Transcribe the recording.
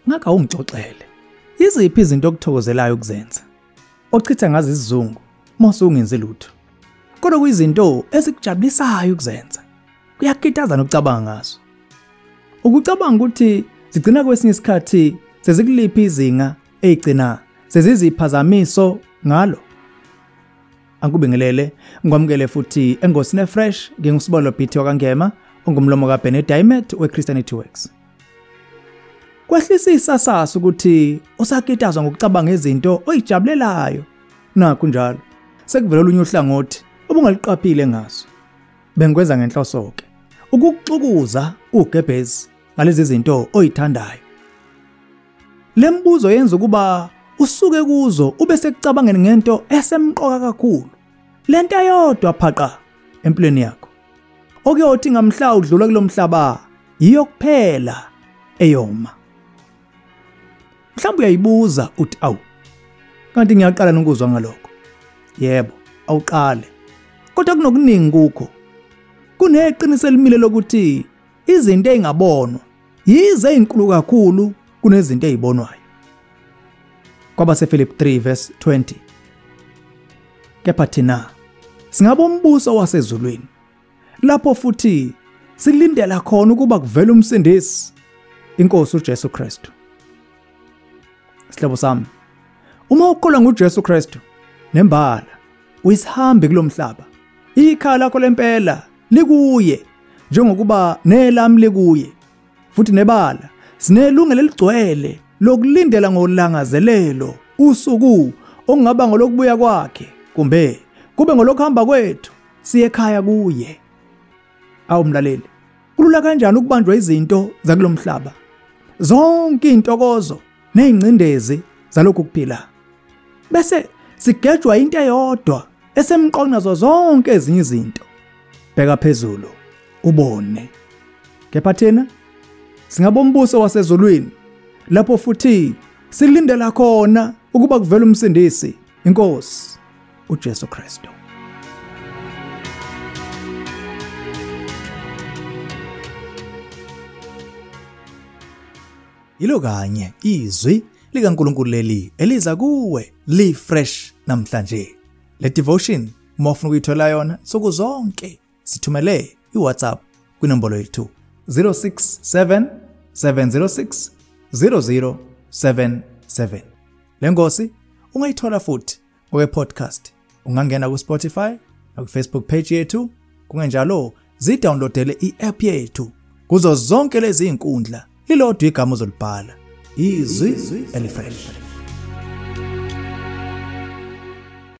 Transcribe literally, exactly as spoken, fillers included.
ngaka ungixoxele. Iziphi izinto okuthokozelayo ukuzenza? Ochitha ngazi isizungu mase ungenzi lutho. Kodwa kuyizinto ezikujabulisayo ukuzenza. Kuyakhithaza nokucabanga ngazo. Ukucabanga ukuthi zigcina kwesinye isikhathi sezikuliphi izinga ezigcina seziziphazamiso ngalo. Angikubingelele, ngwamukele futhi engosine fresh ngingusibolo Pete wakangema ongumlomo kaBennett Diamond weChristianity Works. Kwehlisa isasaso ukuthi usakitazwa ngokucabanga izinto oyijabulelayo. Nakho njalo sekuvela olunye uhlangothi obungaliqaphile ngaso. Bengikwenza ngenhloso ke ukukuxukuza ugebhezi ngalezi zinto oyithandayo. Lembuzo yenza ukuba usuke kuzo ube sekucabangeni ngento esemqoka kakhulu. Lento eyodwa phaqa empilweni yakho. Okuyothi ngamhla udlula kulomhlaba yiyo kuphela eyoma. Mhlawumbe uyayibuza uthi awu kanti ngiyaqala nokuzwa ngalokho. Yebo, awuqale. Kodwa kunokuningi kukho. Kuneqiniso elimile lokuthi izinto ezingabonwa yize ezinkulu kakhulu kunezinto ezibonwayo. Kwaba sePhilip three verse twenty. Kepha thina singabona umbuso wasezulwini. Lapho futhi silindela khona ukuba kuvele umsindisi, inkosi uJesu Kristu. Sihlebo sami, uma ukholwa nguJesu Kristu nembala uyisihambe kulomhlaba, ikhaya lakho lempela likuye njengokuba nelami likuye. Futhi nebala sinelungelo eligcwele lokulindela ngolangazelelo usuku ongaba ngolokubuya kwakhe kumbe kube ngolokuhamba kwethu siye ekhaya kuye. Awumlaleli, kulula kanjani ukubanjwa izinto zakulomhlaba? Zonke intokozo nezingcindezi zalokhu kuphila. Bese sigejwa into eyodwa esemqoka nazo zonke ezinye izinto. Bheka phezulu ubone. Kepha thina singabona umbuso wasezulwini lapho futhi silindela khona ukuba kuvele umsindisi, inkosi uJesu Kristu. Yilo kanye izwi likaNkulunkulu leli eliza kuwe li fresh namhlanje. Le devotion mofuna ukuyithola yona suku zonke sithumele iWhatsApp kwinombolo yethu zero six seven seven zero six zero zero seven seven. Lengosi ungayithola futhi ngowe podcast. Ungangena ku Spotify na ku Facebook page yethu, kungenjalo zidownloadele i-app yethu kuzo zonke lezi inkundla. Lilodwa igama uzolibhala, izwi elifresh.